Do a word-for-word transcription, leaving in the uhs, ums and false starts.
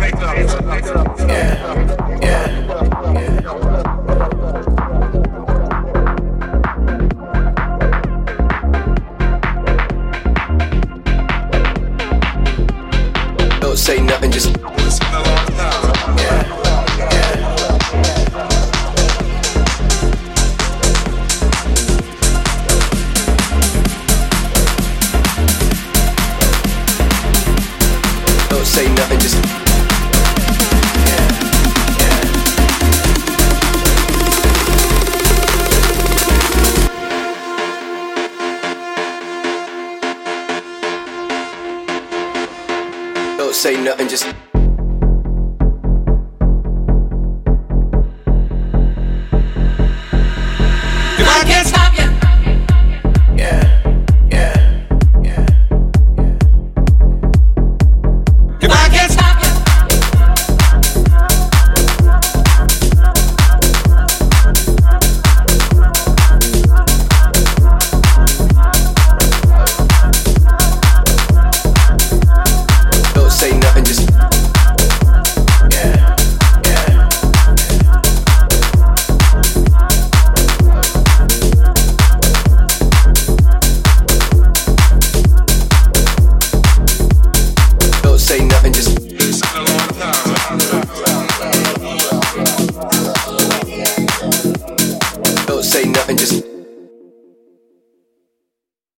Yeah, yeah, yeah. Don't say nothing, just yeah, yeah. Don't say nothing, just yeah, yeah. Don't say nothing, just I can't stop you. yeah, yeah, yeah, yeah. If I can't stop you. Don't say nothing, just yeah, yeah. Don't say nothing, just don't say nothing, just